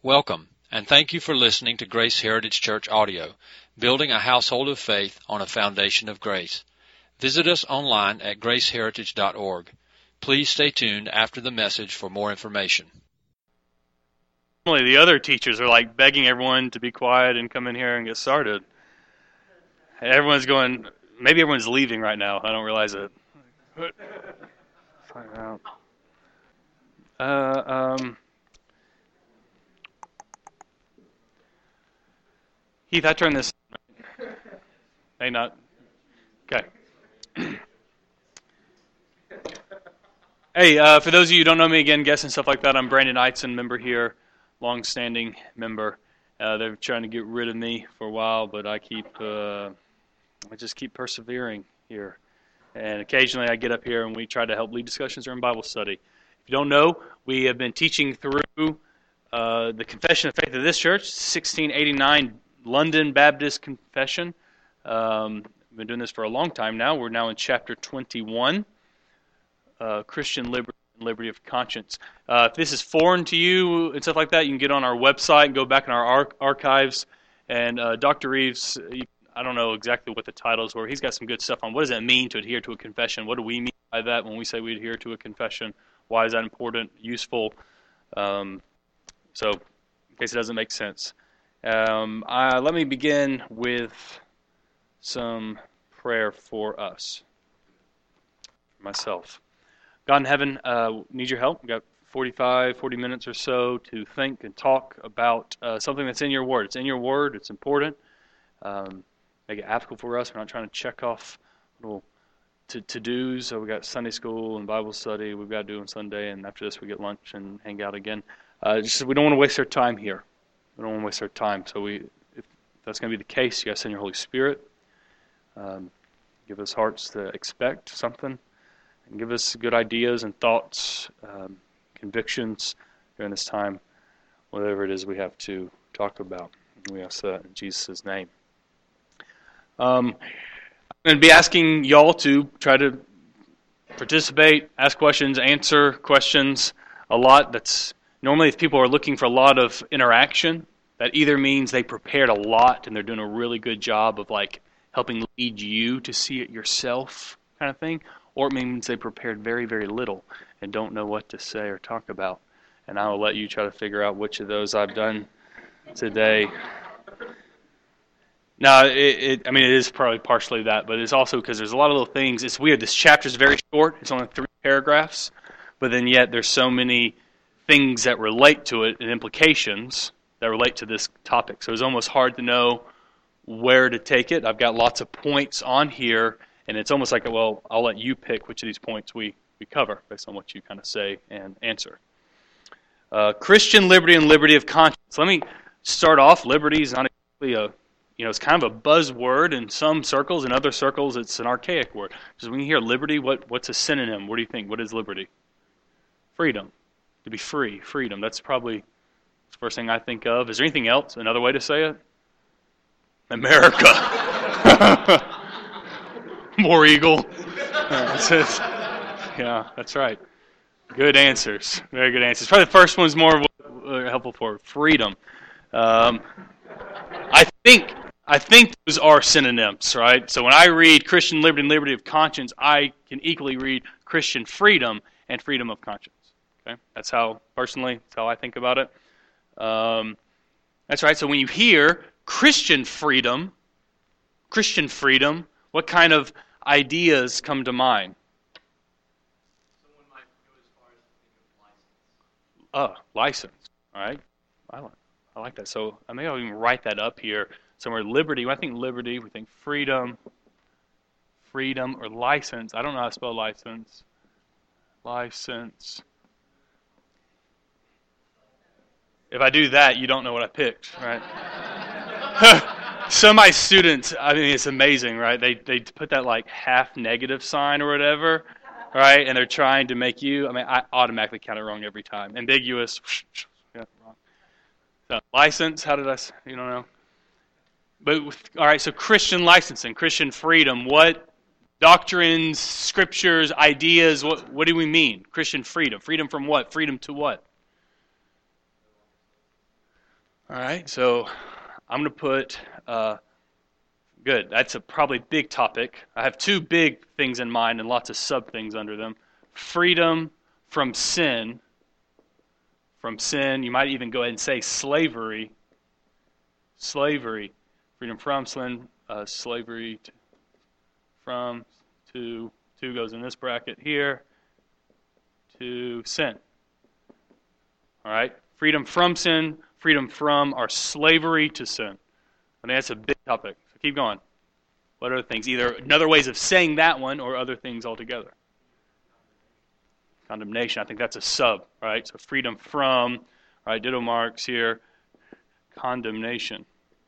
Welcome, and thank you for listening to Grace Heritage Church Audio, building a household of faith on a foundation of grace. Visit us online at graceheritage.org. Please stay tuned after the message for more information. Normally the other teachers are like begging everyone to be quiet and come in here and get started. Everyone's going, maybe everyone's leaving right now. I don't realize it. Find out. Heath, I turn this. May not. Okay. Hey, for those of you who don't know me, again, guests and stuff like that, I'm Brandon Eitzen, member here, long-standing member. They're trying to get rid of me for a while, but I just keep persevering here. And occasionally I get up here and we try to help lead discussions during Bible study. If you don't know, we have been teaching through the Confession of Faith of this church, 1689 London Baptist Confession. We've been doing this for a long time now. We're now in chapter 21, Christian Liberty and Liberty of Conscience. If this is foreign to you and stuff like that, you can get on our website and go back in our archives. And Dr. Reeves, I don't know exactly what the titles were. He's got some good stuff on what does it mean to adhere to a confession. What do we mean by that when we say we adhere to a confession? Why is that important, useful? So in case it doesn't make sense. Let me begin with some prayer for us, for myself. God in heaven, need your help. We've got 40 minutes or so to think and talk about something that's in your word. It's in your word. It's important. Make it applicable for us. We're not trying to check off little to-dos. So we got Sunday school and Bible study we've got to do on Sunday, and after this we get lunch and hang out again. We don't want to waste our time here. We don't want to waste our time. So if that's going to be the case, you got to send your Holy Spirit. Give us hearts to expect something, and give us good ideas and thoughts, convictions during this time, whatever it is we have to talk about. We ask that in Jesus' name. I'm going to be asking y'all to try to participate, ask questions, answer questions a lot. That's normally if people are looking for a lot of interaction, that either means they prepared a lot and they're doing a really good job of like helping lead you to see it yourself kind of thing, or it means they prepared very, very little and don't know what to say or talk about. And I will let you try to figure out which of those I've done today. Now, it is probably partially that, but it's also because there's a lot of little things. It's weird. This chapter is very short. It's only 3 paragraphs, but then yet there's so many things that relate to it and implications that relate to this topic. So it's almost hard to know where to take it. I've got lots of points on here, and it's almost like, well, I'll let you pick which of these points we cover based on what you kind of say and answer. Christian liberty and liberty of conscience. Let me start off. Liberty is not exactly it's kind of a buzzword in some circles. In other circles, it's an archaic word. Because when you hear liberty, what's a synonym? What do you think? What is liberty? Freedom. To be free. Freedom. That's probably the first thing I think of. Is there anything else? Another way to say it? America. War Eagle. Yeah, that's right. Good answers. Very good answers. Probably the first one's more helpful for freedom. I think those are synonyms, right? So when I read Christian liberty and liberty of conscience, I can equally read Christian freedom and freedom of conscience. Okay, that's how I think about it. That's right. So when you hear Christian freedom, what kind of ideas come to mind? Someone might go as far as to think of license. License. All right. I like that. So maybe I'll even write that up here somewhere. Liberty. When I think liberty, we think freedom, or license. I don't know how to spell license. License. If I do that, you don't know what I picked, right? Some of my students, I mean, it's amazing, right? They put that like half negative sign or whatever, right? And they're trying to make you, I automatically count it wrong every time. Ambiguous, yeah, wrong. So, license, how did I, you don't know? But, all right, so Christian licensing, Christian freedom, what doctrines, scriptures, ideas, what do we mean? Christian freedom. Freedom from what? Freedom to what? All right, so I'm going to put, good, that's a probably big topic. I have two big things in mind and lots of sub-things under them. Freedom from sin. From sin, you might even go ahead and say slavery. Slavery. Freedom from sin, slavery from, to goes in this bracket here, to sin. All right, freedom from sin, freedom from our slavery to sin. I mean, that's a big topic. So keep going. What other things? Either another ways of saying that one or other things altogether. Condemnation. I think that's a sub, right? So freedom from, all right, ditto marks here. Condemnation.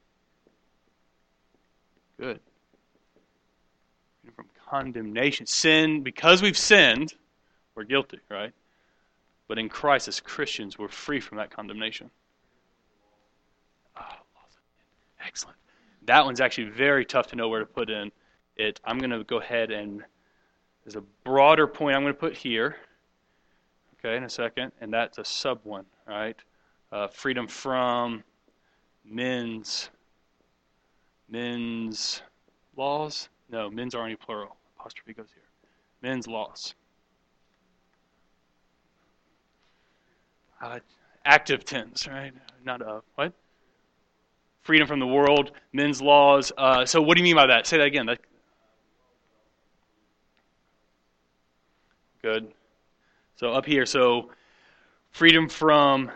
Good. Freedom from condemnation. Sin, because we've sinned, we're guilty, right? But in Christ, as Christians, we're free from that condemnation. Oh, awesome. Excellent. That one's actually very tough to know where to put in it. I'm going to go ahead and there's a broader point I'm going to put here, okay, in a second, and that's a sub one, all right? Freedom from men's laws? No, men's are only plural. Apostrophe goes here. Men's laws. Active tense, right? Not what? Freedom from the world, men's laws. So what do you mean by that? Say that again. Good. So up here, so freedom from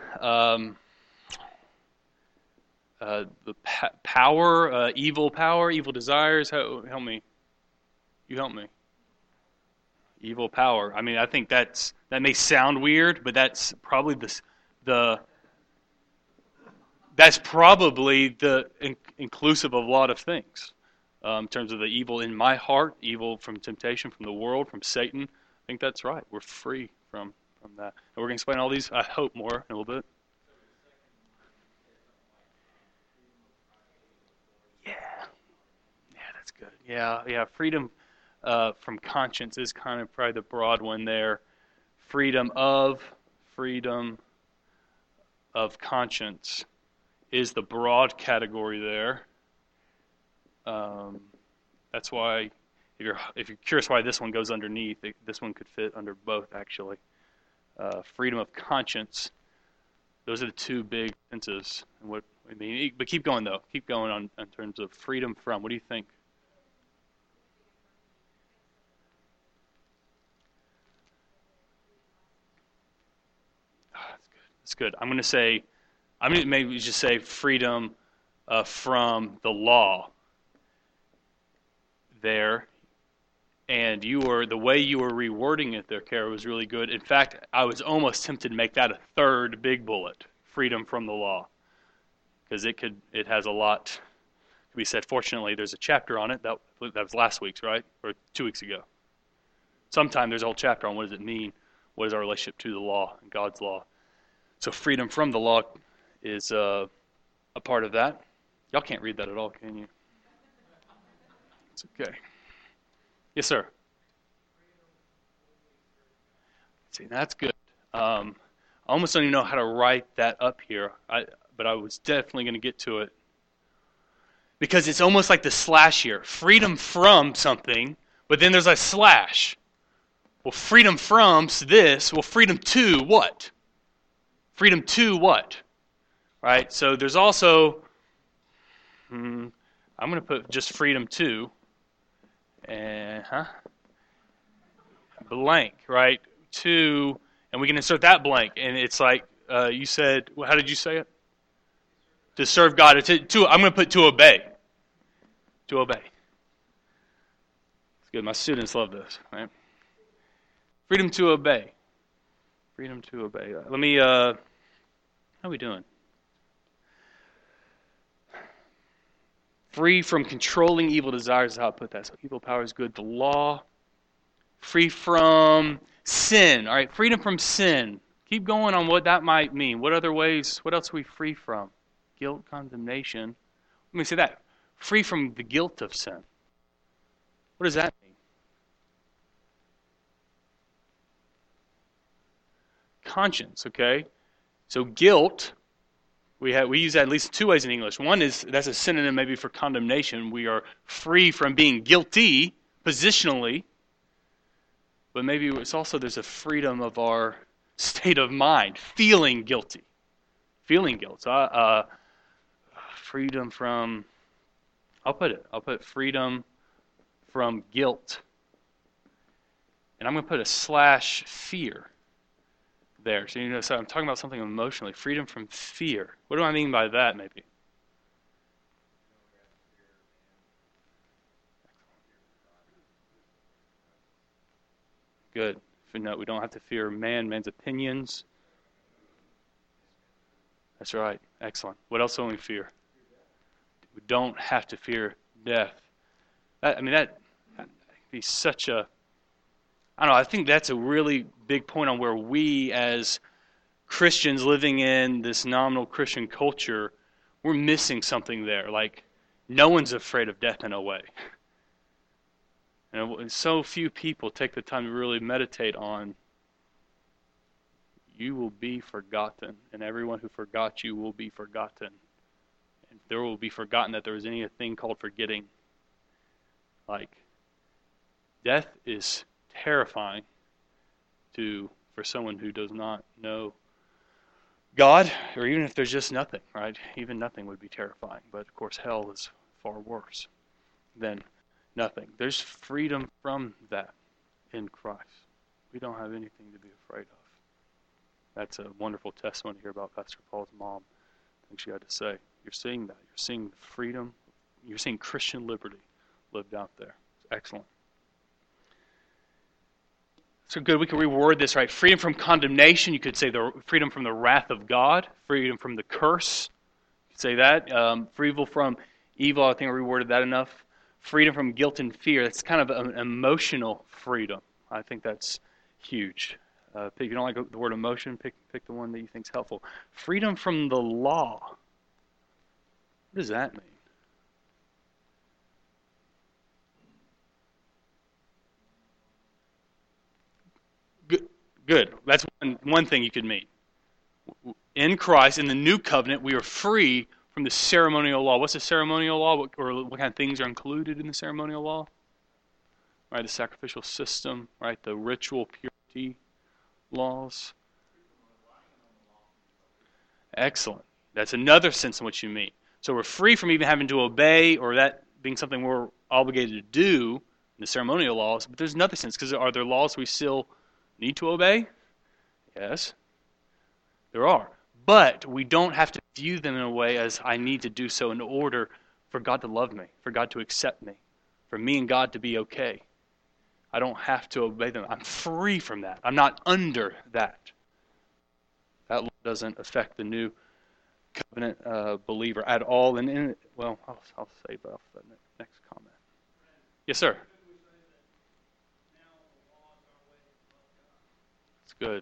the power, evil desires. Help me. You help me. Evil power. I mean, I think that may sound weird, but that's probably that's probably the inclusive of a lot of things in terms of the evil in my heart, evil from temptation, from the world, from Satan. I think that's right. We're free from that. And we're going to explain all these, I hope, more in a little bit. Yeah, that's good. Yeah. Freedom from conscience is kind of probably the broad one there. Freedom of conscience is the broad category there. That's why, if you're curious why this one goes underneath, this one could fit under both actually. Freedom of conscience. Those are the two big senses. What I mean, but keep going though. Keep going on in terms of freedom from. What do you think? That's good. I'm going to maybe just say freedom from the law there. And the way you were rewording it there, Kara, was really good. In fact, I was almost tempted to make that a third big bullet, freedom from the law. Because it has a lot to be said. Fortunately, there's a chapter on it. That was last week's, right? Or 2 weeks ago. Sometime there's a whole chapter on what does it mean? What is our relationship to the law and God's law? So freedom from the law is a part of that. Y'all can't read that at all, can you? It's okay. Yes, sir. See, that's good. I almost don't even know how to write that up here, but I was definitely going to get to it. Because it's almost like the slash here. Freedom from something, but then there's a slash. Well, freedom from this. Well, freedom to what? Freedom to what? Right? So there's also, I'm going to put just freedom to, blank, right? To, and we can insert that blank. And it's like, you said, how did you say it? To serve God. I'm going to put to obey. To obey. It's good. My students love this, right? Freedom to obey. Freedom to obey. Let me, how are we doing? Free from controlling evil desires is how I put that. So evil power is good. The law. Free from sin. All right, freedom from sin. Keep going on what that might mean. What other ways, what else are we free from? Guilt, condemnation. Let me say that. Free from the guilt of sin. What does that mean? Conscience, okay? So guilt We use that at least 2 ways in English. One is, that's a synonym maybe for condemnation. We are free from being guilty positionally, but maybe it's also there's a freedom of our state of mind, feeling guilty, feeling guilt. So, freedom from, I'll put freedom from guilt. And I'm going to put a / fear there. So, so I'm talking about something emotionally. Freedom from fear. What do I mean by that, maybe? Good. No, we don't have to fear man's opinions. That's right. Excellent. What else don't we fear? We don't have to fear death. That'd be such a, I don't know, I think that's a really big point on where we as Christians living in this nominal Christian culture, we're missing something there. Like, no one's afraid of death in a way. And so few people take the time to really meditate on, you will be forgotten, and everyone who forgot you will be forgotten. And there will be forgotten that there was anything called forgetting. Like, death is terrifying for someone who does not know God, or even if there's just nothing, right? Even nothing would be terrifying. But of course, hell is far worse than nothing. There's freedom from that in Christ. We don't have anything to be afraid of. That's a wonderful testimony here about Pastor Paul's mom. I think she had to say. You're seeing that. You're seeing freedom. You're seeing Christian liberty lived out there. It's excellent. So good, we can reword this, right? Freedom from condemnation, you could say the freedom from the wrath of God, freedom from the curse, you could say that. Freedom from evil, I think I reworded that enough. Freedom from guilt and fear, that's kind of an emotional freedom. I think that's huge. If you don't like the word emotion, pick the one that you think is helpful. Freedom from the law. What does that mean? Good. That's one thing you could mean. In Christ, in the new covenant, we are free from the ceremonial law. What's the ceremonial law? What kind of things are included in the ceremonial law? Right, the sacrificial system, right, the ritual purity laws. Excellent. That's another sense in which you mean. So we're free from even having to obey, or that being something we're obligated to do in the ceremonial laws. But there's another sense, because are there laws we still need to obey? Yes, there are. But we don't have to view them in a way as I need to do so in order for God to love me, for God to accept me, for me and God to be okay. I don't have to obey them. I'm free from that. I'm not under that. That law doesn't affect the new covenant believer at all. And well, I'll save that for the next comment. Yes, sir. That's good.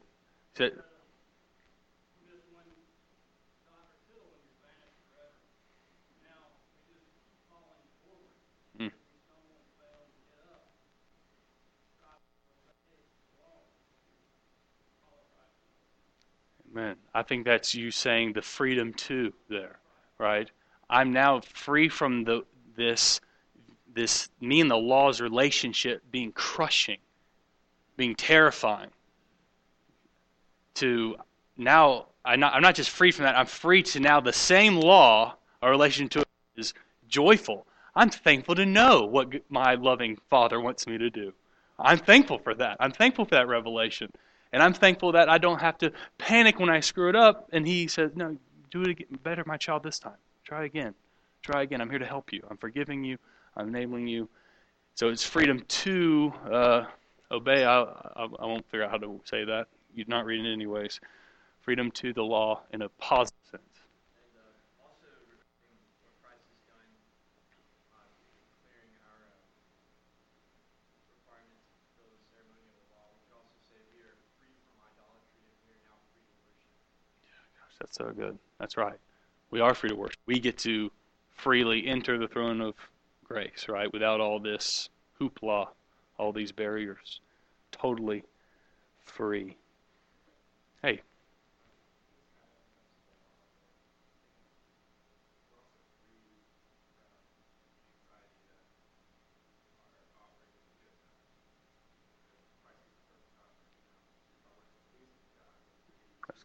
Amen. I think that's you saying the freedom to there, right? I'm now free from this me and the law's relationship being crushing, being terrifying. To now, I'm not just free from that. I'm free to now the same law, our relation to it is joyful. I'm thankful to know what my loving Father wants me to do. I'm thankful for that. I'm thankful for that revelation. And I'm thankful that I don't have to panic when I screw it up. And he says, no, do it again. Better, my child, this time. Try again. Try again. I'm here to help you. I'm forgiving you. I'm enabling you. So it's freedom to obey. I won't figure out how to say that. You're not reading it anyways. Freedom to the law in a positive sense. Also, regarding what Christ has done, clearing our requirements to fulfill the ceremonial law, we could also say we are free from idolatry and we are now free to worship. Gosh, that's so good. That's right. We are free to worship. We get to freely enter the throne of grace, right? Without all this hoopla, all these barriers. Totally free. Hey.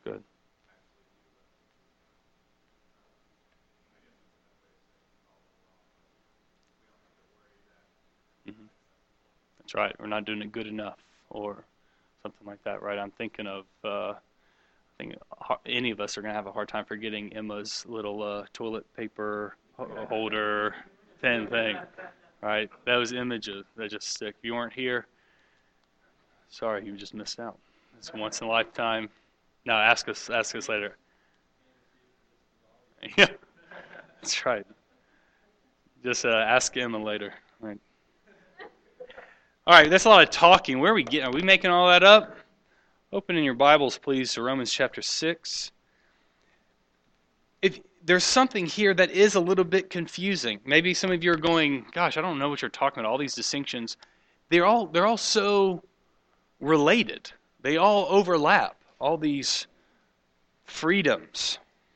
good. Mm-hmm. That's right. We're not doing it good enough, or something like that, right? I'm thinking of, I think any of us are going to have a hard time forgetting Emma's little toilet paper holder pen thing, right? Those images, they just stick. If you weren't here, sorry, you just missed out. It's a once in a lifetime. No, ask us later. Yeah, that's right. Just ask Emma later. Right. All right, that's a lot of talking. Where are we getting? Are we making all that up? Open in your Bibles, please, to Romans chapter 6. If there's something here that is a little bit confusing. Maybe some of you are going, gosh, I don't know what you're talking about, all these distinctions. They're all so related. They all overlap, all these freedoms.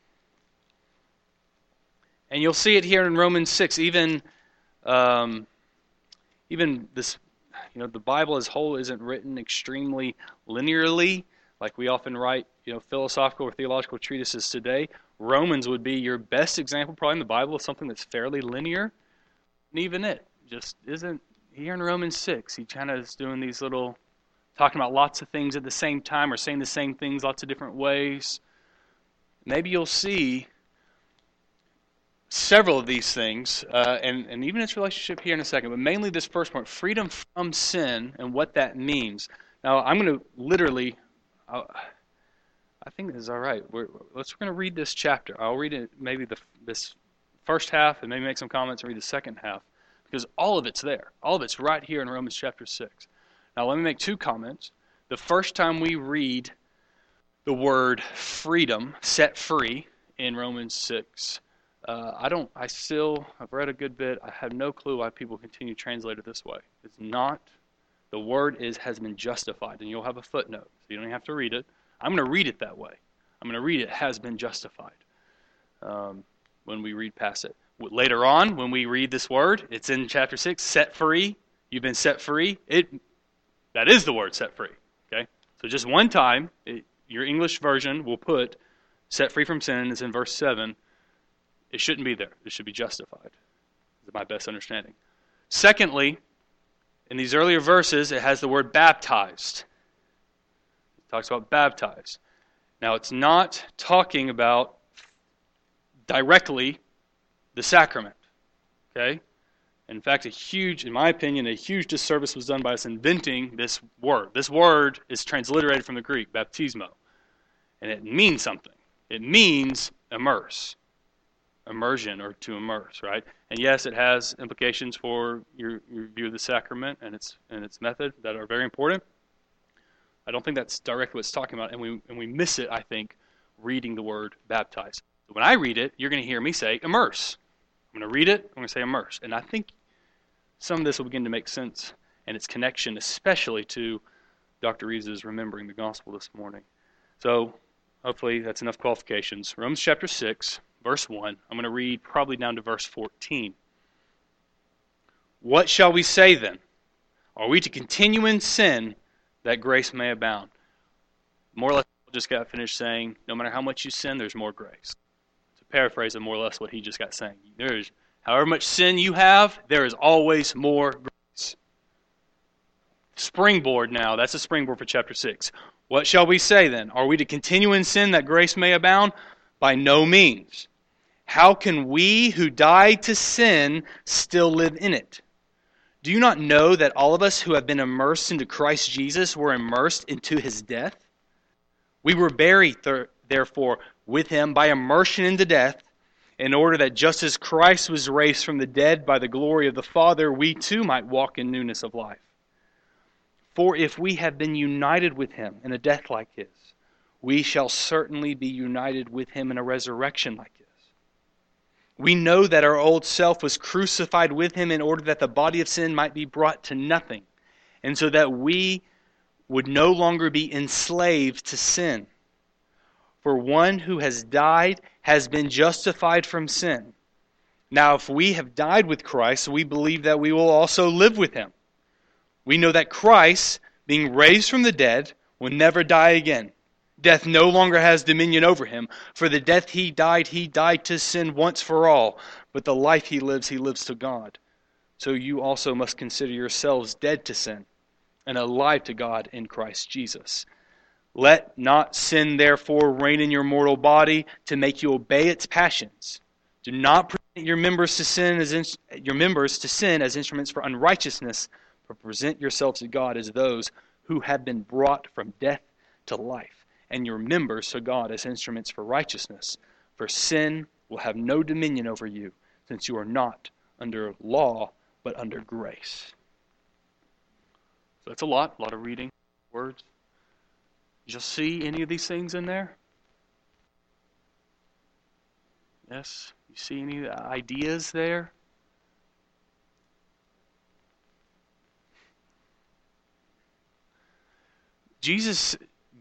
And you'll see it here in Romans 6, even this, the Bible as a whole isn't written extremely linearly, like we often write, philosophical or theological treatises today. Romans would be your best example, probably in the Bible, of something that's fairly linear. And even it just isn't. Here in Romans 6, he kind of is doing these little, talking about lots of things at the same time, or saying the same things lots of different ways. Maybe you'll see several of these things, and even its relationship here in a second, but mainly this first point, freedom from sin and what that means. Now, I'm going to literally, I think this is all right. We're going to read this chapter. I'll read it, maybe this first half, and maybe make some comments and read the second half, because all of it's there. All of it's right here in Romans chapter 6. Now, let me make two comments. The first time we read the word freedom, set free, in Romans 6, I've read a good bit. I have no clue why people continue to translate it this way. It's not. The word has been justified, and you'll have a footnote, so you don't have to read it. I'm going to read it that way. I'm going to read it has been justified when we read past it. Later on, when we read this word, it's in chapter 6, set free. You've been set free. That is the word set free. Okay? So just one time, your English version will put set free from sin. It's in verse 7. It shouldn't be there. It should be justified. Is my best understanding. Secondly, in these earlier verses, it has the word baptized. It talks about baptized. Now, it's not talking about directly the sacrament. Okay? In fact, in my opinion, a huge disservice was done by us inventing this word. This word is transliterated from the Greek, baptismo. And it means something. It means immerse. Immersion, or to immerse, right? And yes, it has implications for your view of the sacrament and its method that are very important. I don't think that's directly what it's talking about, and we miss it, I think, reading the word baptize. When I read it, you're going to hear me say immerse. I'm going to read it, I'm going to say immerse. And I think some of this will begin to make sense, and its connection especially to Dr. Reese's remembering the gospel this morning. So, hopefully that's enough qualifications. Romans chapter 6, verse 1. I'm going to read probably down to verse 14. What shall we say then? Are we to continue in sin that grace may abound? More or less, Paul just got finished saying, no matter how much you sin, there's more grace. To paraphrase more or less what he just got saying. There's however much sin you have, there is always more grace. Springboard now. That's a springboard for chapter 6. What shall we say then? Are we to continue in sin that grace may abound? By no means. How can we who died to sin still live in it? Do you not know that all of us who have been immersed into Christ Jesus were immersed into his death? We were buried, therefore, with him by immersion into death, in order that just as Christ was raised from the dead by the glory of the Father, we too might walk in newness of life. For if we have been united with him in a death like his, we shall certainly be united with him in a resurrection like his. We know that our old self was crucified with him in order that the body of sin might be brought to nothing, and so that we would no longer be enslaved to sin. For one who has died has been justified from sin. Now, if we have died with Christ, we believe that we will also live with him. We know that Christ, being raised from the dead, will never die again. Death no longer has dominion over him. For the death he died to sin once for all. But the life he lives to God. So you also must consider yourselves dead to sin and alive to God in Christ Jesus. Let not sin therefore reign in your mortal body to make you obey its passions. Do not present your members to sin as instruments for unrighteousness, but present yourselves to God as those who have been brought from death to life, and your members to God as instruments for righteousness. For sin will have no dominion over you, since you are not under law, but under grace. So that's a lot of reading, words. Did you see any of these things in there? Yes? You see any ideas there? Jesus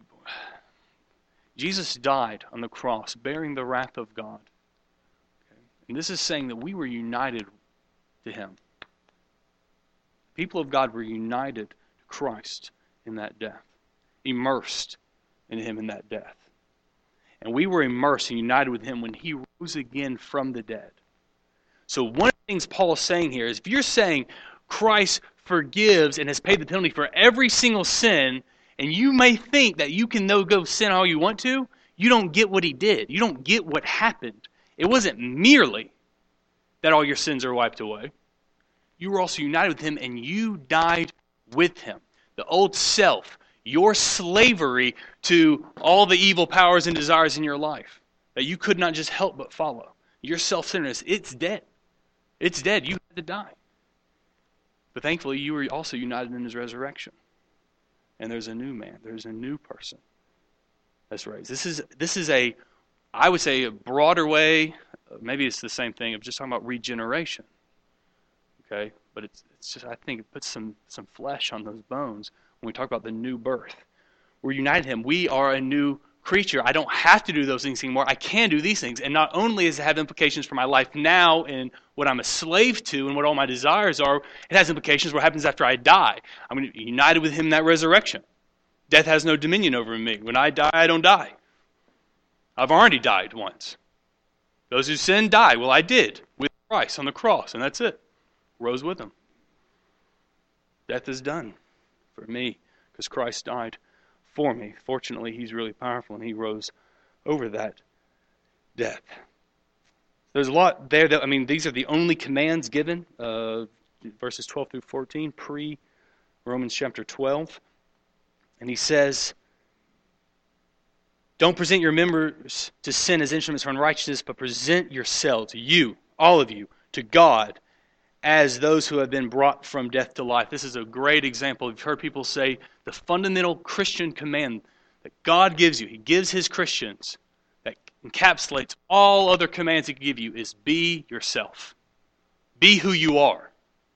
died on the cross, bearing the wrath of God. Okay? And this is saying that we were united to Him. People of God were united to Christ in that death, immersed in Him in that death. And we were immersed and united with Him when He rose again from the dead. So one of the things Paul is saying here is, if you're saying Christ forgives and has paid the penalty for every single sin, and you may think that you can go sin all you want to, you don't get what He did. You don't get what happened. It wasn't merely that all your sins are wiped away. You were also united with Him, and you died with Him. The old self, your slavery to all the evil powers and desires in your life that you could not just help but follow. Your self-centeredness, it's dead. It's dead. You had to die. But thankfully, you were also united in His resurrection. And there's a new man. There's a new person that's raised. This is I would say, a broader way. Maybe it's the same thing of just talking about regeneration. Okay, but it's just, I think it puts some flesh on those bones when we talk about the new birth. We're united in Him. We are a new creature. I don't have to do those things anymore. I can do these things. And not only does it have implications for my life now and what I'm a slave to and what all my desires are, it has implications for what happens after I die. I'm going to be united with Him in that resurrection. Death has no dominion over me. When I die, I don't die. I've already died once. Those who sin die. Well, I did with Christ on the cross, and that's it. Rose with Him. Death is done for me because Christ died for me. Fortunately, He's really powerful, and He rose over that death. There's a lot there. These are the only commands given, verses 12 through 14, pre-Romans chapter 12. And he says, don't present your members to sin as instruments for unrighteousness, but present yourselves, you, all of you, to God as those who have been brought from death to life. This is a great example. You've heard people say the fundamental Christian command that God gives you, He gives His Christians, that encapsulates all other commands He can give you, is be yourself. Be who you are.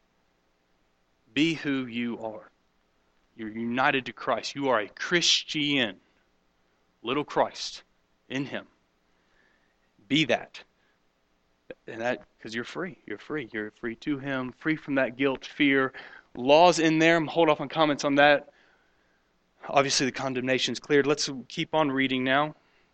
Be who you are. You're united to Christ. You are a Christian. Little Christ in Him. Be that. And that, because you're free. You're free. You're free to Him, free from that guilt, fear. Laws in there. I'm hold off on comments on that. Obviously, the condemnation's cleared. Let's keep on reading now.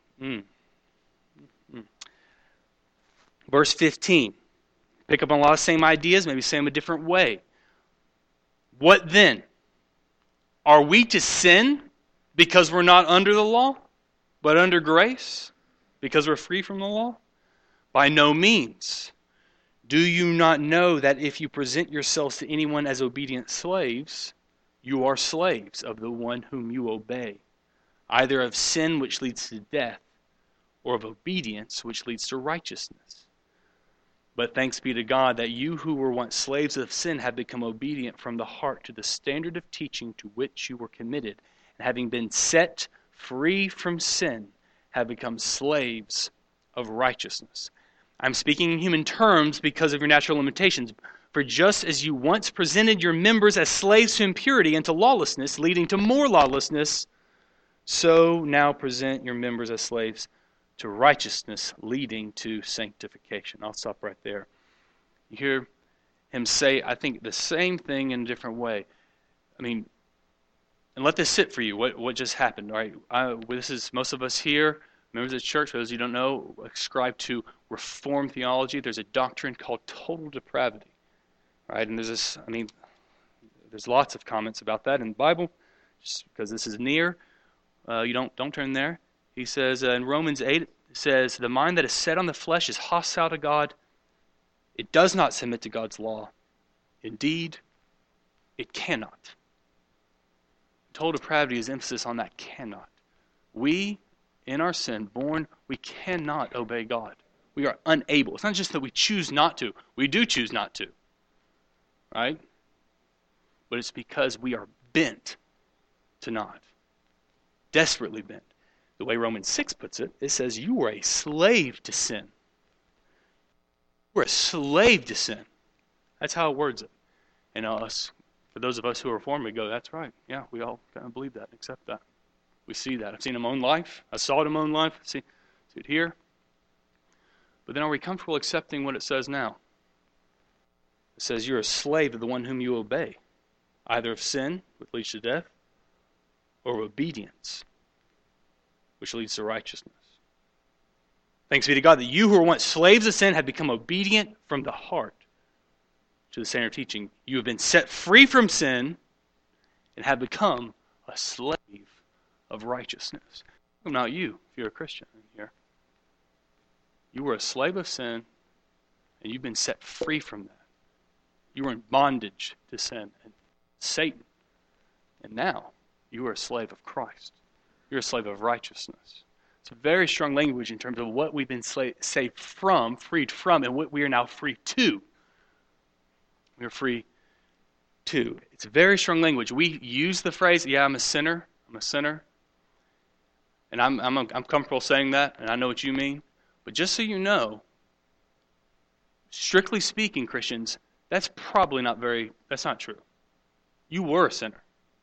Verse 15. Pick up on a lot of same ideas, maybe say them a different way. What then? Are we to sin because we're not under the law, but under grace? Because we're free from the law? By no means. Do you not know that if you present yourselves to anyone as obedient slaves, you are slaves of the one whom you obey, either of sin which leads to death, or of obedience which leads to righteousness? But thanks be to God that you who were once slaves of sin have become obedient from the heart to the standard of teaching to which you were committed, and having been set free from sin, have become slaves of righteousness. I'm speaking in human terms because of your natural limitations. For just as you once presented your members as slaves to impurity and to lawlessness, leading to more lawlessness, so now present your members as slaves to righteousness, leading to sanctification. I'll stop right there. You hear him say, I think, the same thing in a different way. And let this sit for you, what just happened, right? This is most of us here, members of the church, for those you don't know, ascribe to Reformed theology. There's a doctrine called total depravity, right? And there's lots of comments about that in the Bible, just because this is near. You don't turn there. He says in Romans 8, it says, the mind that is set on the flesh is hostile to God. It does not submit to God's law. Indeed, it cannot. Total depravity is emphasis on that cannot. We, in our sin, we cannot obey God. We are unable. It's not just that we choose not to. We do choose not to. Right? But it's because we are bent to not. Desperately bent. The way Romans 6 puts it, it says you were a slave to sin. We're a slave to sin. That's how it words it. And for those of us who are Reformed, we go, that's right. Yeah, we all kind of believe that and accept that. We see that. I've seen it in my own life. I saw it in my own life. I see it here. But then are we comfortable accepting what it says now? It says you're a slave of the one whom you obey, either of sin, which leads to death, or of obedience, which leads to righteousness. Thanks be to God that you who were once slaves of sin have become obedient from the heart to the standard teaching. You have been set free from sin and have become a slave of righteousness. Well, not you, if you're a Christian in here. You were a slave of sin and you've been set free from that. You were in bondage to sin and Satan. And now you are a slave of Christ. You're a slave of righteousness. It's a very strong language in terms of what we've been saved from, freed from, and what we are now free to. We are free to. It's a very strong language. We use the phrase, yeah, I'm a sinner. I'm a sinner. And I'm comfortable saying that, and I know what you mean. But just so you know, strictly speaking, Christians, that's not true. You were a sinner.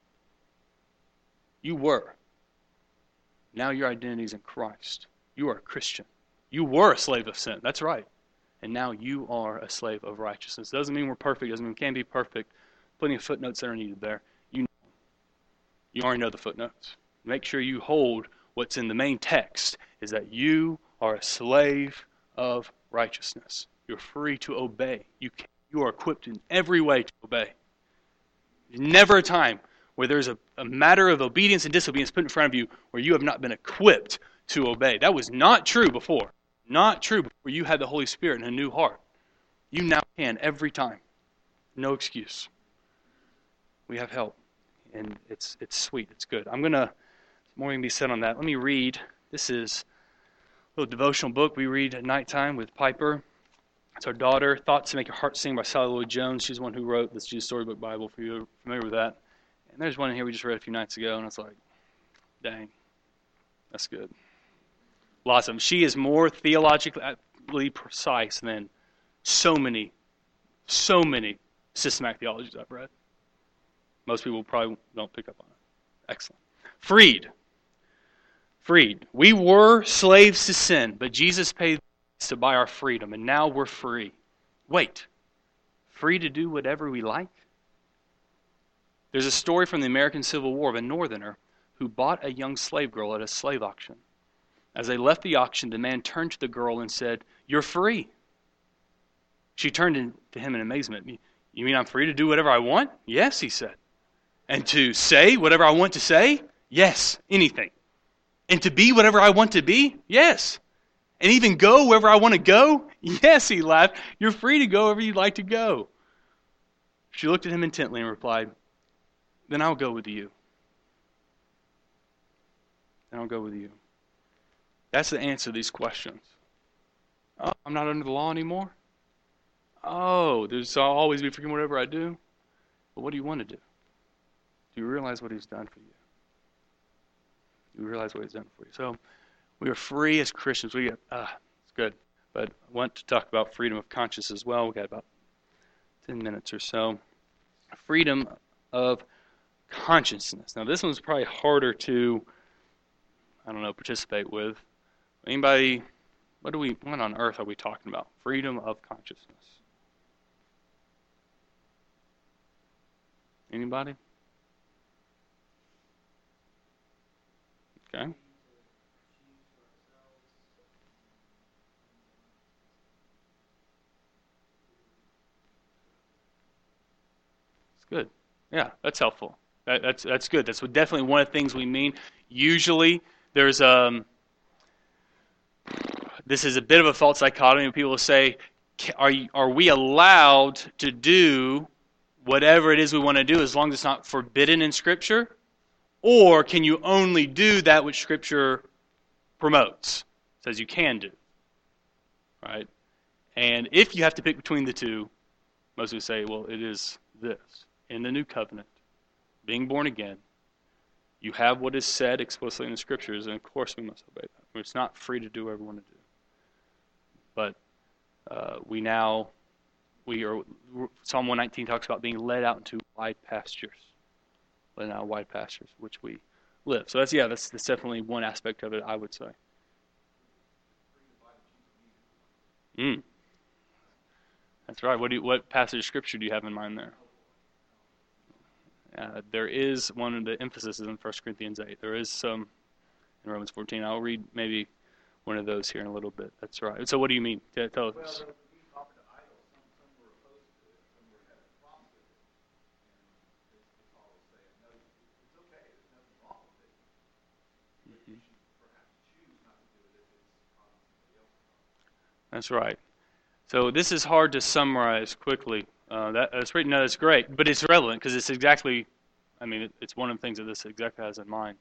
You were. Now your identity is in Christ. You are a Christian. You were a slave of sin. That's right. And now you are a slave of righteousness. Doesn't mean we're perfect. Doesn't mean we can be perfect. Plenty of footnotes that are needed there. You already know the footnotes. Make sure you hold what's in the main text, is that you are a slave of righteousness. You're free to obey. You are equipped in every way to obey. There's never a time where there's a matter of obedience and disobedience put in front of you where you have not been equipped to obey. That was not true before. Not true before you had the Holy Spirit and a new heart. You now can every time. No excuse. We have help. And it's sweet. It's good. More going to be said on that. Let me read. This is a little devotional book we read at nighttime with Piper. It's our daughter, Thoughts to Make Your Heart Sing by Sally Lloyd Jones. She's the one who wrote this Jesus Storybook Bible, if you're familiar with that. And there's one in here we just read a few nights ago, and it's like, dang, that's good. Lots of them. She is more theologically precise than so many systematic theologies I've read. Most people probably don't pick up on it. Excellent. Freed. We were slaves to sin, but Jesus paid to buy our freedom, and now we're free. Wait, free to do whatever we like? There's a story from the American Civil War of a northerner who bought a young slave girl at a slave auction. As they left the auction, the man turned to the girl and said, "You're free." She turned to him in amazement. "You mean I'm free to do whatever I want?" "Yes," he said. "And to say whatever I want to say?" "Yes, anything." "And to be whatever I want to be?" "Yes." "And even go wherever I want to go?" "Yes," he laughed. "You're free to go wherever you'd like to go." She looked at him intently and replied, "Then I'll go with you." That's the answer to these questions. Oh, I'm not under the law anymore? Oh, I'll always be free from whatever I do? But what do you want to do? Do you realize what He's done for you? So, we are free as Christians. It's good. But I want to talk about freedom of conscience as well. We've got about 10 minutes or so. Freedom of consciousness. Now, this one's probably harder to, participate with. Anybody, what on earth are we talking about? Freedom of consciousness. Anybody? Okay. It's good. Yeah, that's helpful. That's good. That's definitely one of the things we mean. Usually, there's this is a bit of a false dichotomy. People say, are we allowed to do whatever it is we want to do as long as it's not forbidden in Scripture? Or can you only do that which Scripture promotes, says you can do? Right? And if you have to pick between the two, most would say, well, it is this. In the new covenant, being born again, you have what is said explicitly in the Scriptures, and of course we must obey that. It's not free to do whatever we want to do. But Psalm 119 talks about being led out into wide pastures. Led out wide pastures, which we live. So that's definitely one aspect of it, I would say. That's right. What passage of Scripture do you have in mind there? There is one of the emphasis in 1 Corinthians 8. There is some in Romans 14. I'll read maybe one of those here in a little bit. That's right. So what do you mean? Tell us. That's right. So this is hard to summarize quickly. That's great. No, that's great, but it's relevant because it's exactly. I mean, it's one of the things that this exactly has in mind.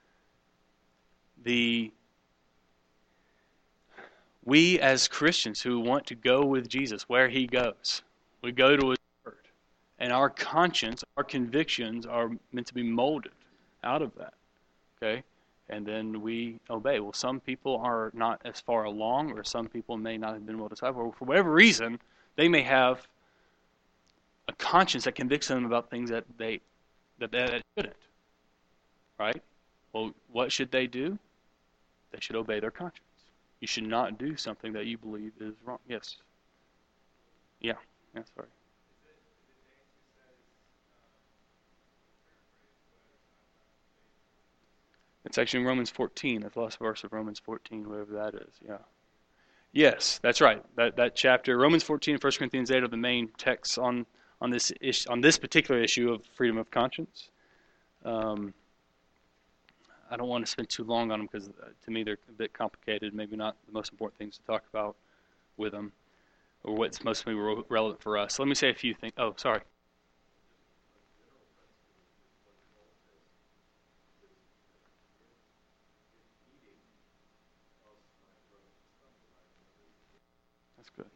We as Christians who want to go with Jesus where He goes, we go to His Word, and our conscience, our convictions are meant to be molded out of that. Okay. And then we obey. Well, some people are not as far along, or some people may not have been well discipled, or for whatever reason, they may have a conscience that convicts them about things that they shouldn't. Right? Well, what should they do? They should obey their conscience. You should not do something that you believe is wrong. Yes. Yeah. That's right. It's actually in Romans 14, the last verse of Romans 14, whatever that is. Yeah. Yes, that's right. That chapter, Romans 14 and 1 Corinthians 8 are the main texts on this particular issue of freedom of conscience. I don't want to spend too long on them because to me they're a bit complicated, maybe not the most important things to talk about with them, or what's mostly relevant for us. So let me say a few things. Oh, sorry. That's good.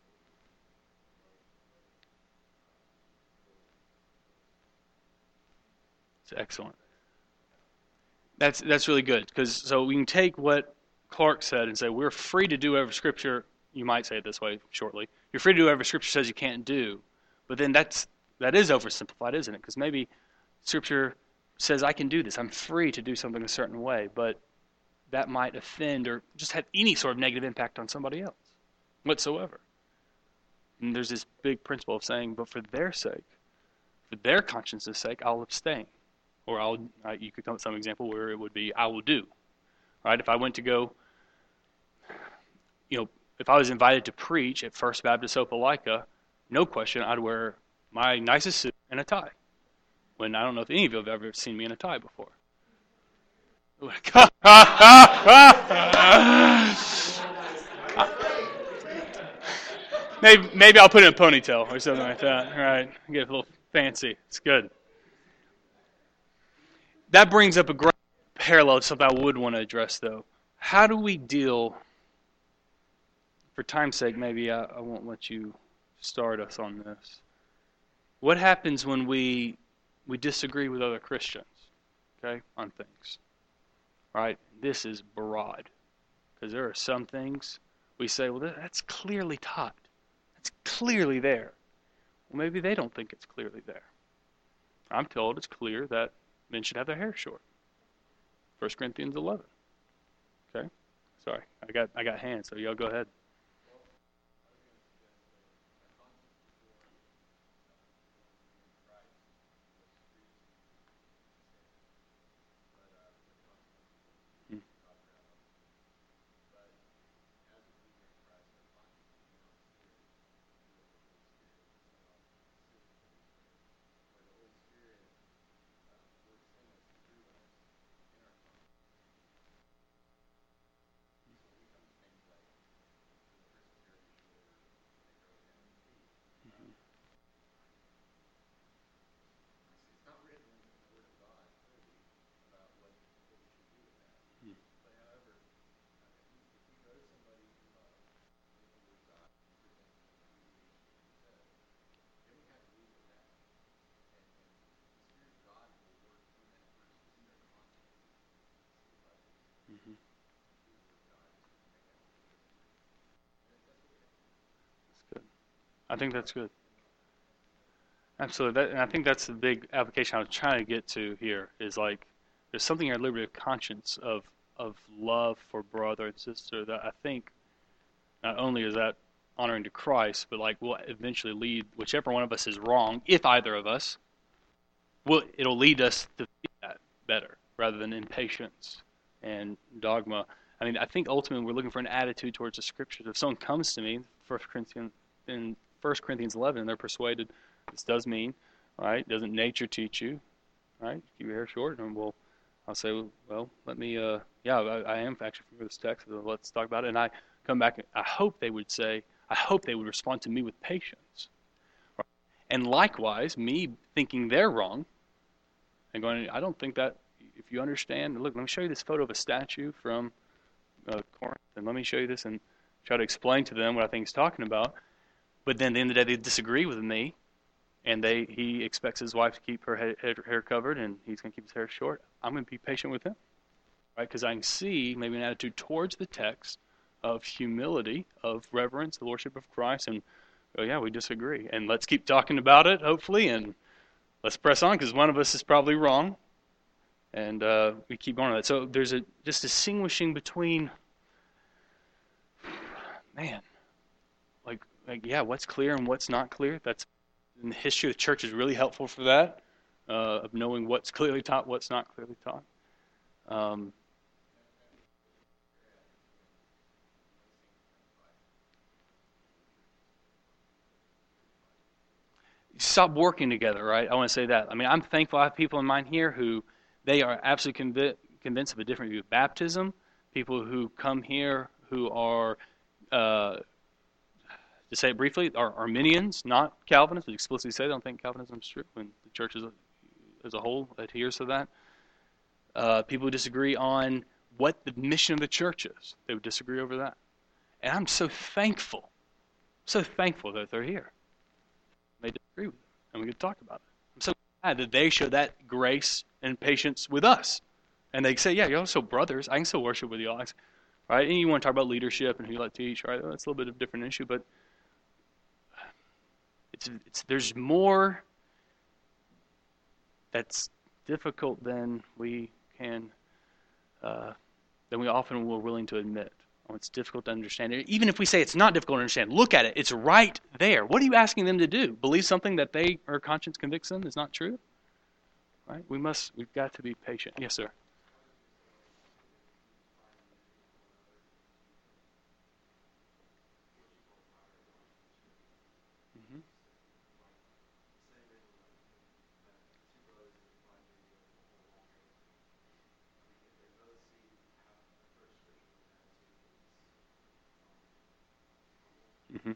It's excellent. That's really good because so we can take what Clark said and say we're free to do whatever Scripture. You might say it this way shortly. You're free to do whatever Scripture says you can't do, but then that is oversimplified, isn't it? Because maybe Scripture says I can do this. I'm free to do something a certain way, but that might offend or just have any sort of negative impact on somebody else whatsoever. And there's this big principle of saying, but for their sake, for their conscience's sake, I'll abstain. Or you could come up with some example where it would be, I will do. Right? If I went to go, if I was invited to preach at First Baptist Opelika, no question, I'd wear my nicest suit and a tie. When I don't know if any of you have ever seen me in a tie before. Maybe I'll put in a ponytail or something like that. Right? Get a little fancy. It's good. That brings up a great parallel to something I would want to address, though. How do we deal, for time's sake, maybe I won't let you start us on this. What happens when we disagree with other Christians, okay, on things? Right? This is broad. Because there are some things we say, well, that's clearly taught. That's clearly there. Well, maybe they don't think it's clearly there. I'm told it's clear that men should have their hair short. 1 Corinthians 11. Okay? Sorry, I got hands, so y'all go ahead. Mm-hmm. That's good. I think that's good. Absolutely. And I think that's the big application I was trying to get to here is like there's something in our liberty of conscience of love for brother and sister that I think not only is that honoring to Christ, but like will eventually lead whichever one of us is wrong, if either of us, it'll lead us to feel that better rather than impatience and dogma. I mean, I think ultimately we're looking for an attitude towards the scriptures. If someone comes to me, in 1 Corinthians 11, and they're persuaded this does mean, right? Doesn't nature teach you, right? Keep your hair short, and I'll say, well, let me, I am actually familiar with this text, so let's talk about it. And I come back, I hope they would respond to me with patience. Right? And likewise, me thinking they're wrong, and going, I don't think that, if you understand, look, let me show you this photo of a statue from Corinth, and let me show you this, and try to explain to them what I think he's talking about. But then at the end of the day, they disagree with me, and he expects his wife to keep her hair covered, and he's going to keep his hair short. I'm going to be patient with him, right? Because I can see maybe an attitude towards the text of humility, of reverence, the lordship of Christ, and we disagree, and let's keep talking about it, hopefully, and let's press on because one of us is probably wrong, and we keep going on that. So there's just distinguishing between, what's clear and what's not clear. That's in the history of the church is really helpful for that, of knowing what's clearly taught, what's not clearly taught. Stop working together, right? I want to say that. I mean, I'm thankful I have people in mind here who they are absolutely convinced of a different view of baptism. People who come here who are, to say it briefly, are Arminians, not Calvinists, but explicitly say they don't think Calvinism is true, and the church as a whole adheres to that. People who disagree on what the mission of the church is. They would disagree over that. And I'm so thankful that they're here. They disagree with it, and we could talk about it. I'm so glad that they show that grace and patience with us. And they say, you're also brothers. I can still worship with you all. Right? And you want to talk about leadership and who you let teach, right? That's a little bit of a different issue, but there's more that's difficult than we can, than we often were willing to admit. It's difficult to understand. Even if we say it's not difficult to understand, look at it. It's right there. What are you asking them to do? Believe something that their conscience convicts them is not true? Right? We've got to be patient. Yes, sir. Mm-hmm. Mm-hmm.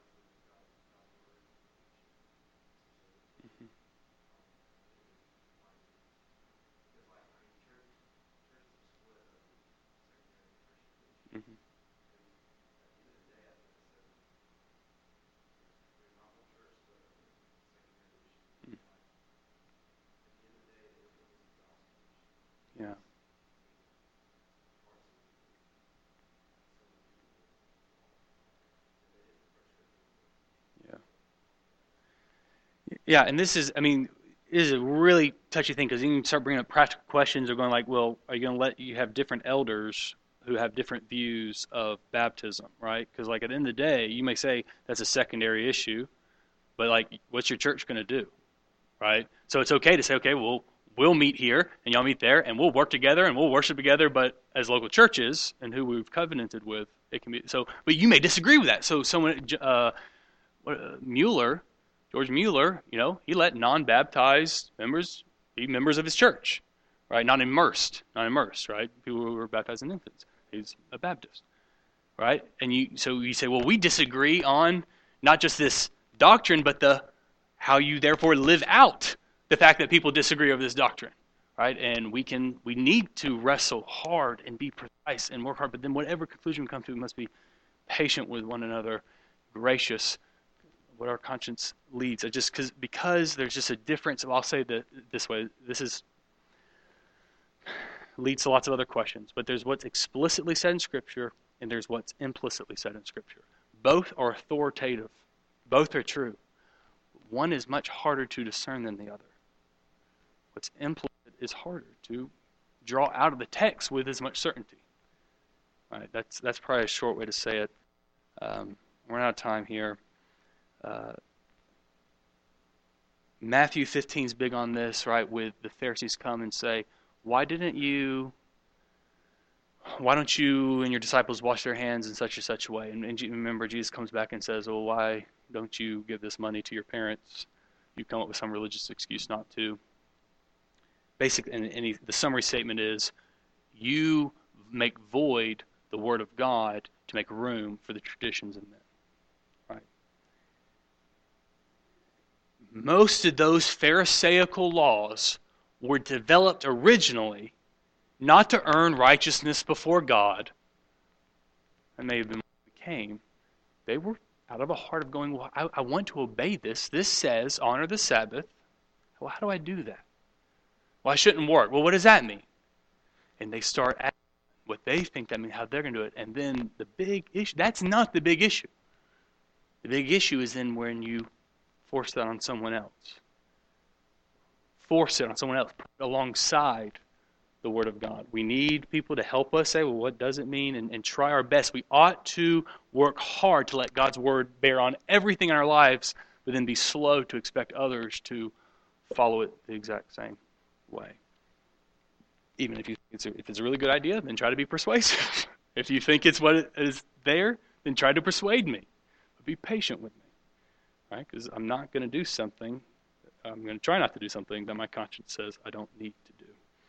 Mm-hmm. Yeah. Yeah. Yeah, and this is a really touchy thing because you can start bringing up practical questions or going like, well, are you going to let you have different elders who have different views of baptism, right? Because like at the end of the day, you may say that's a secondary issue, but like, what's your church going to do, right? So it's okay to say, okay, we'll meet here and y'all meet there and we'll work together and we'll worship together, but as local churches and who we've covenanted with, it can be so. But you may disagree with that. So someone, George Mueller, he let non-baptized members be members of his church, right? Not immersed, right? People who were baptized in infants. He's a Baptist, right? And you say, well, we disagree on not just this doctrine, but how you therefore live out the fact that people disagree over this doctrine, right? And we need to wrestle hard and be precise and work hard. But then whatever conclusion we come to, we must be patient with one another, gracious. What our conscience leads. Because there's just a difference. I'll say that this way. This is leads to lots of other questions. But there's what's explicitly said in Scripture, and there's what's implicitly said in Scripture. Both are authoritative. Both are true. One is much harder to discern than the other. What's implicit is harder to draw out of the text with as much certainty. All right, that's probably a short way to say it. We're out of time here. Matthew 15 is big on this, right? With the Pharisees come and say, why don't you and your disciples wash their hands in such and such a way? And remember, Jesus comes back and says, well, why don't you give this money to your parents? You come up with some religious excuse not to. The summary statement is, you make void the Word of God to make room for the traditions of men. Right? Most of those Pharisaical laws were developed originally not to earn righteousness before God, and may have been what became. They were out of a heart of going, well, I want to obey this. This says, honor the Sabbath. Well, how do I do that? Well, I shouldn't work. Well, what does that mean? And they start asking what they think that means, how they're going to do it. And then the big issue, that's not the big issue. The big issue is then when you force that on someone else. Force it on someone else, put it alongside the Word of God. We need people to help us say, well, what does it mean? And try our best. We ought to work hard to let God's Word bear on everything in our lives, but then be slow to expect others to follow it the exact same way. Even if it's a really good idea, then try to be persuasive. If you think it's what is there, then try to persuade me. But be patient with me. Right? Because I'm not going to do something, I'm going to try not to do something that my conscience says I don't need to do.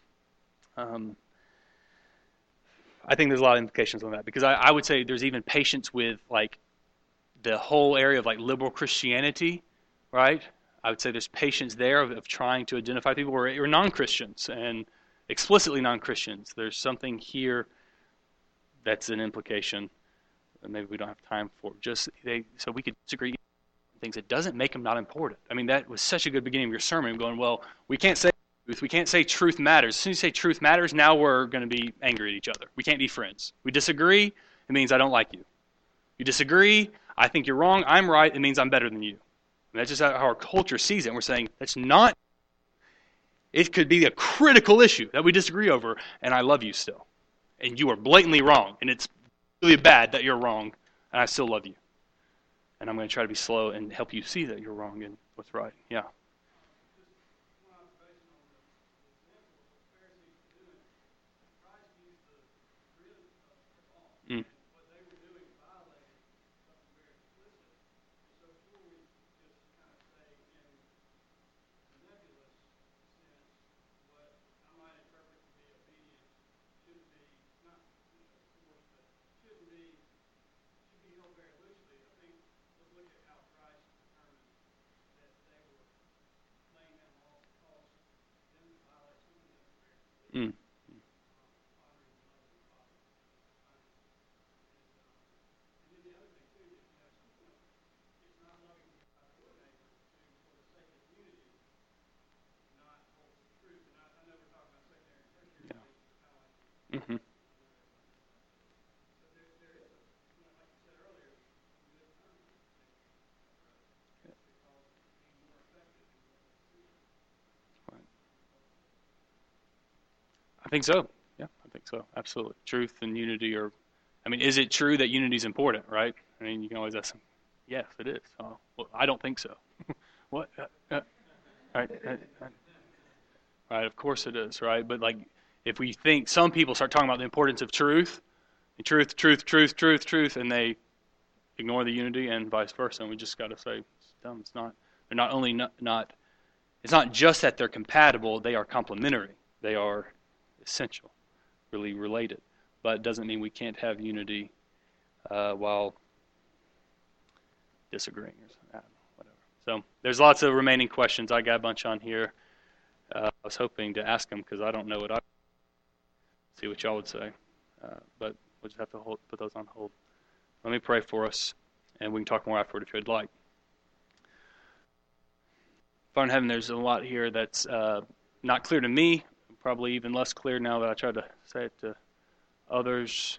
I think there's a lot of implications on that, because I would say there's even patience with like the whole area of like liberal Christianity, right? I would say there's patience there of trying to identify people who are non-Christians and explicitly non-Christians. There's something here that's an implication that maybe we don't have time for. So we could disagree on things. It doesn't make them not important. I mean, that was such a good beginning of your sermon, going, well, we can't say truth. We can't say truth matters. As soon as you say truth matters, now we're going to be angry at each other. We can't be friends. We disagree, it means I don't like you. You disagree, I think you're wrong, I'm right, it means I'm better than you. And that's just how our culture sees it. And we're saying, that's not, it could be a critical issue that we disagree over, and I love you still. And you are blatantly wrong, and it's really bad that you're wrong, and I still love you. And I'm going to try to be slow and help you see that you're wrong and what's right. Yeah. Mm. Mm. Yeah. Mm-hmm. I think so. Yeah, I think so. Absolutely. Truth and unity are, I mean, is it true that unity is important, right? I mean, you can always ask them, yes, it is. Oh, well, I don't think so. What? Right, of course it is, right? But like, if we think, some people start talking about the importance of truth, and they ignore the unity and vice versa, and we just got to say, it's dumb. It's not, they're not only not, it's not just that they're compatible, they are complementary. They are essential, really related. But it doesn't mean we can't have unity while disagreeing or whatever. So there's lots of remaining questions. I got a bunch on here. I was hoping to ask them because I don't know what I see what y'all would say. But we'll just have to put those on hold. Let me pray for us, and we can talk more afterward if you'd like. Father in heaven, there's a lot here that's not clear to me. probably even less clear now that I tried to say it to others.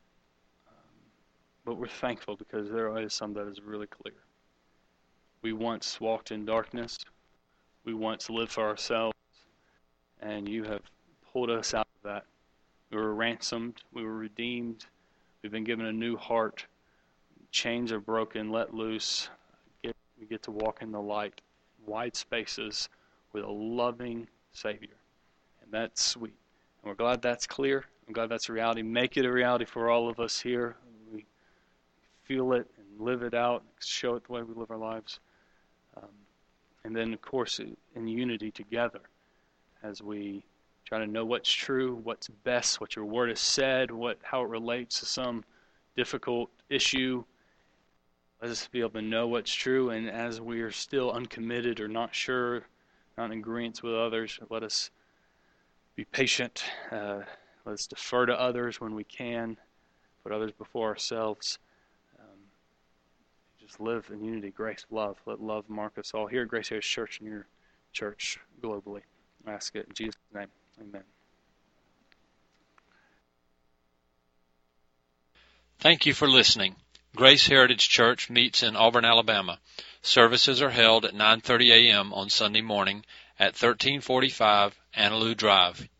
But we're thankful because there is some that is really clear. We once walked in darkness. We once lived for ourselves. And you have pulled us out of that. We were ransomed. We were redeemed. We've been given a new heart. Chains are broken, let loose. We get to walk in the light, wide spaces with a loving Savior. And that's sweet. And we're glad that's clear. I'm glad that's a reality. Make it a reality for all of us here. We feel it and live it out, show it the way we live our lives. And then, of course, in unity together as we try to know what's true, what's best, what your word has said, how it relates to some difficult issue. Let us be able to know what's true, and as we are still uncommitted or not sure, not in agreement with others, let us be patient. Let us defer to others when we can, put others before ourselves. Just live in unity, grace, love. Let love mark us all here at Grace Heritage Church and your church globally. I ask it in Jesus' name. Amen. Thank you for listening. Grace Heritage Church meets in Auburn, Alabama. Services are held at 9:30 a.m. on Sunday morning at 1345 Annaloo Drive,